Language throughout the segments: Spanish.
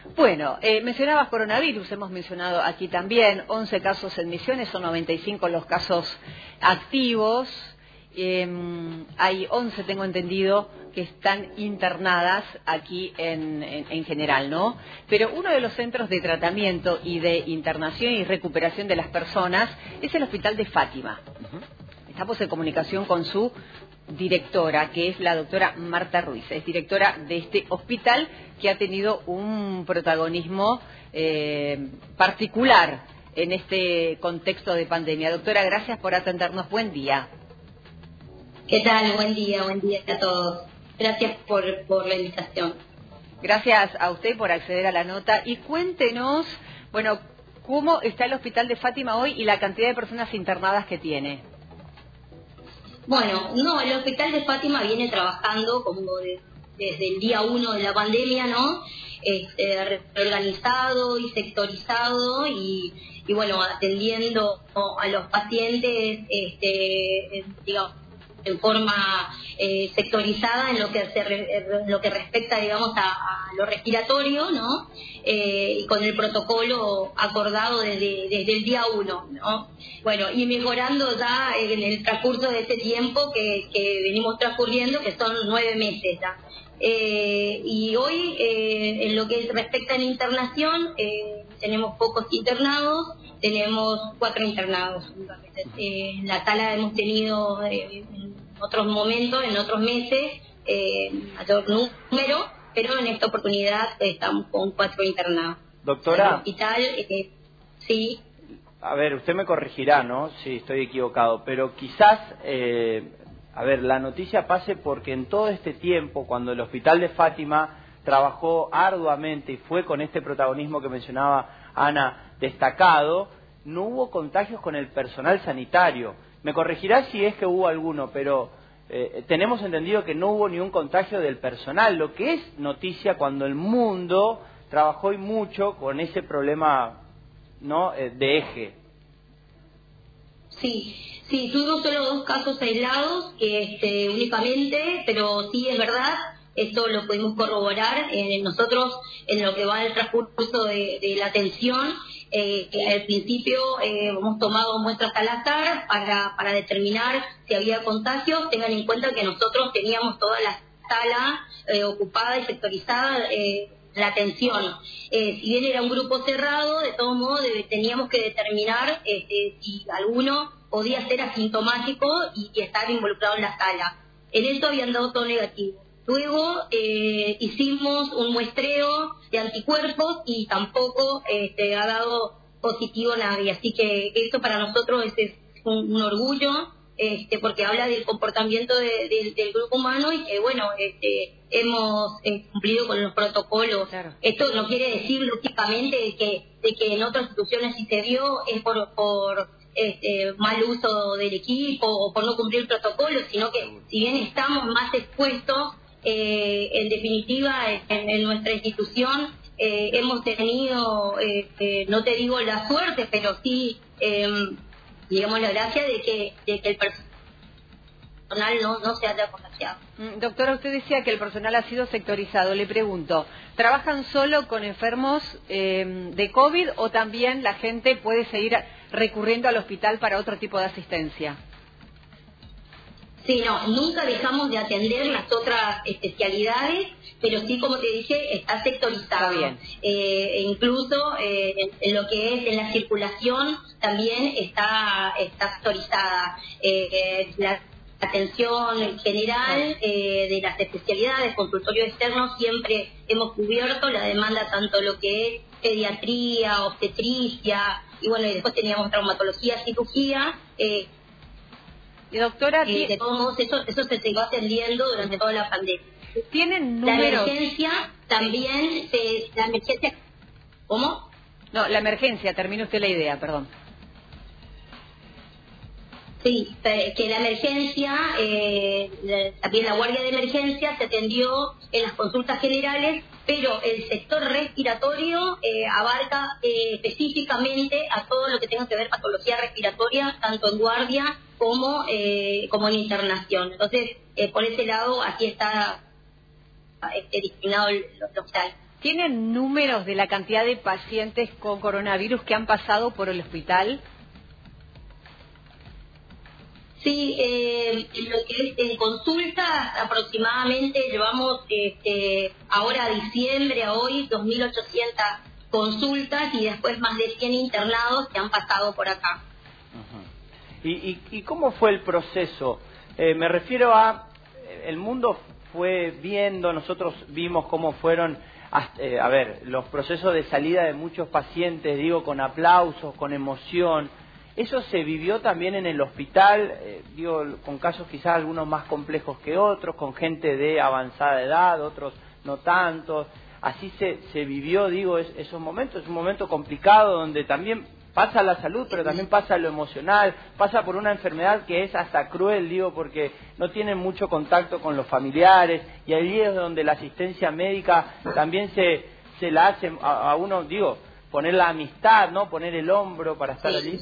Bueno, mencionabas coronavirus, hemos mencionado aquí también 11 casos en Misiones, son 95 los casos activos. Hay 11, tengo entendido, que están internadas aquí en general, ¿no? Pero uno de los centros de tratamiento y de internación y recuperación de las personas es el Hospital de Fátima. Estamos en comunicación con su directora, que es la doctora Marta Ruiz. Es directora de este hospital que ha tenido un protagonismo particular en este contexto de pandemia. Doctora, gracias por atendernos. Buen día. ¿Qué tal? Buen día a todos. Gracias por la invitación. Gracias a usted por acceder a la nota y cuéntenos, bueno, cómo está el Hospital de Fátima hoy y la cantidad de personas internadas que tiene. Bueno, el Hospital de Fátima viene trabajando como desde el día 1 de la pandemia, ¿no? Reorganizado y sectorizado y bueno, atendiendo a los pacientes, digamos, en forma sectorizada en lo que respecta, digamos, a lo respiratorio, ¿no? Y con el protocolo acordado desde el día 1, ¿no? Bueno, y mejorando ya en el transcurso de este tiempo que venimos transcurriendo, que son 9 meses ya. Y hoy, en lo que respecta a la internación, tenemos pocos internados, tenemos 4 internados. En la sala hemos tenido en otros momentos, en otros meses, mayor número, pero en esta oportunidad estamos con 4 internados. Doctora, el hospital, sí. A ver, usted me corregirá, ¿no? Si estoy equivocado, pero quizás, la noticia pase porque en todo este tiempo, cuando el Hospital de Fátima trabajó arduamente y fue con este protagonismo que mencionaba Ana destacado, no hubo contagios con el personal sanitario. Me corregirá si es que hubo alguno, pero tenemos entendido que no hubo ni un contagio del personal, lo que es noticia cuando el mundo trabajó y mucho con ese problema, ¿no? De eje. Sí, tuvimos solo 2 casos aislados, únicamente, pero sí es verdad, esto lo pudimos corroborar nosotros en lo que va del transcurso de la atención. Que al principio hemos tomado muestras al azar para determinar si había contagios. Tengan en cuenta que nosotros teníamos toda la sala ocupada y sectorizada la atención. Si bien era un grupo cerrado, de todos modos teníamos que determinar si alguno podía ser asintomático y estar involucrado en la sala. En eso habían dado todo negativo. Luego hicimos un muestreo de anticuerpos y tampoco ha dado positivo nadie. Así que esto para nosotros es un orgullo, porque habla del comportamiento del grupo humano y que, bueno, hemos cumplido con los protocolos. Claro. Esto no quiere decir, lógicamente, de que en otras instituciones sí se vio, es por mal uso del equipo o por no cumplir protocolos, sino que si bien estamos más expuestos, en definitiva, en nuestra institución hemos tenido, no te digo la suerte, pero sí, digamos, la gracia de que el personal no se haya contagiado. Doctora, usted decía que el personal ha sido sectorizado. Le pregunto, ¿trabajan solo con enfermos de COVID o también la gente puede seguir recurriendo al hospital para otro tipo de asistencia? Sí, nunca dejamos de atender las otras especialidades, pero sí, como te dije, está sectorizado. Está bien. Incluso en lo que es en la circulación también está sectorizada. La atención en general de las especialidades, consultorio externo, siempre hemos cubierto la demanda, tanto lo que es pediatría, obstetricia, y bueno, y después teníamos traumatología, cirugía. Y doctora, de todos modos, eso se siguió atendiendo durante toda la pandemia. ¿Tienen números? La emergencia también, la emergencia, ¿cómo? No, la emergencia, termine usted la idea, perdón. Sí, que la emergencia, también la guardia de emergencia se atendió en las consultas generales, pero el sector respiratorio abarca específicamente a todo lo que tenga que ver patología respiratoria, tanto en guardia como en internación. Entonces, por ese lado, aquí está destinado el hospital. ¿Tienen números de la cantidad de pacientes con coronavirus que han pasado por el hospital? Sí, lo que es en consultas aproximadamente llevamos ahora a diciembre, a hoy, 2.800 consultas y después más de 100 internados que han pasado por acá. Uh-huh. ¿Y cómo fue el proceso? Me refiero a, el mundo fue viendo, nosotros vimos cómo fueron, los procesos de salida de muchos pacientes, digo, con aplausos, con emoción. ¿Eso se vivió también en el hospital, con casos quizás algunos más complejos que otros, con gente de avanzada edad, otros no tanto? Así se vivió, esos momentos. Es un momento complicado donde también pasa la salud, pero también pasa lo emocional, pasa por una enfermedad que es hasta cruel, porque no tienen mucho contacto con los familiares, y ahí es donde la asistencia médica también se la hace a uno, poner la amistad, ¿no? Poner el hombro para estar allí.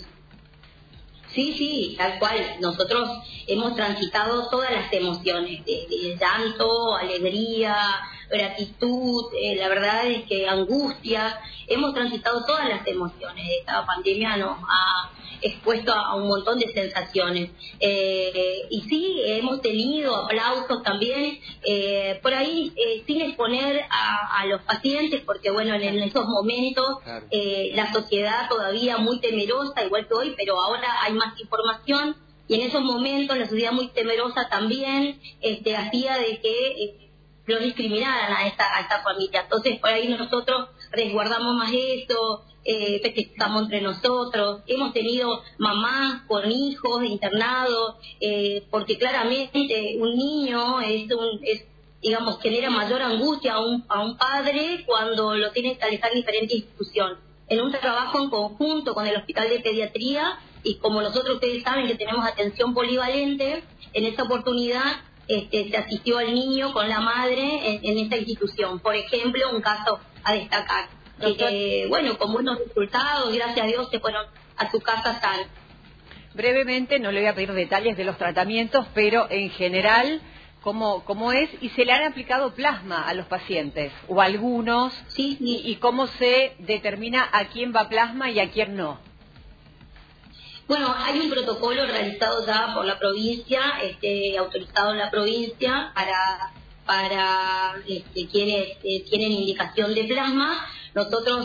Sí, tal cual. Nosotros hemos transitado todas las emociones, de llanto, alegría, gratitud, la verdad es que angustia. Hemos transitado todas las emociones. Esta pandemia nos ha expuesto a un montón de sensaciones. Y sí, hemos tenido aplausos también, por ahí sin exponer a los pacientes, porque bueno, en esos momentos la sociedad todavía muy temerosa, igual que hoy, pero ahora hay más información, y en esos momentos la sociedad muy temerosa también hacía de que lo discriminaran a esta familia. Entonces por ahí nosotros resguardamos más eso, estamos entre nosotros. Hemos tenido mamás con hijos internados, porque claramente un niño digamos, genera mayor angustia a un padre cuando lo tiene que alejar en diferentes instituciones. En un trabajo en conjunto con el Hospital de Pediatría, y como nosotros, ustedes saben que tenemos atención polivalente, en esta oportunidad se asistió al niño con la madre en esta institución. Por ejemplo, un caso a destacar. Bueno, con buenos resultados, gracias a Dios, se fueron a su casa sanos. Brevemente, no le voy a pedir detalles de los tratamientos, pero en general, ¿cómo es? ¿Y se le han aplicado plasma a los pacientes? ¿O a algunos? Sí. ¿Y cómo se determina a quién va plasma y a quién no? Bueno, hay un protocolo realizado ya por la provincia, autorizado en la provincia para quienes tienen indicación de plasma. Nosotros,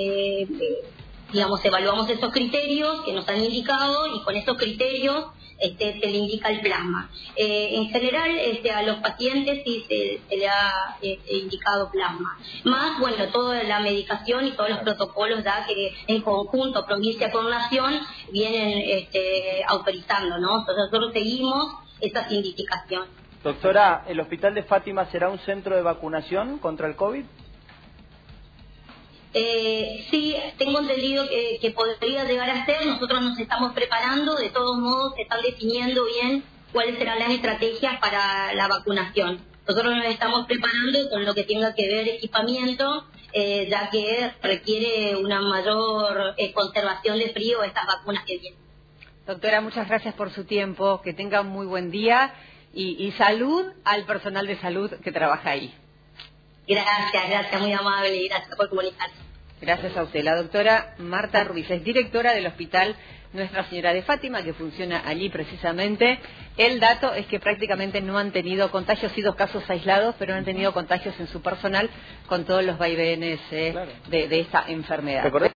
evaluamos esos criterios que nos han indicado, y con esos criterios se le indica el plasma. En general, a los pacientes sí se le ha indicado plasma. Más, bueno, toda la medicación y todos los protocolos ya que en conjunto, provincia con nación, vienen autorizando, ¿no? Entonces nosotros seguimos esas indicaciones. Doctora, ¿el Hospital de Fátima será un centro de vacunación contra el COVID? Sí, tengo entendido que podría llegar a ser. Nosotros nos estamos preparando, de todos modos se están definiendo bien cuáles serán las estrategias para la vacunación. Nosotros nos estamos preparando con lo que tenga que ver equipamiento, ya que requiere una mayor conservación de frío estas vacunas que vienen. Doctora, muchas gracias por su tiempo, que tenga un muy buen día y salud al personal de salud que trabaja ahí. Gracias, muy amable, y gracias por comunicarse. Gracias a usted. La doctora Marta Ruiz es directora del Hospital Nuestra Señora de Fátima, que funciona allí precisamente. El dato es que prácticamente no han tenido contagios, sí 2 casos aislados, pero no han tenido contagios en su personal con todos los vaivenes de esta enfermedad.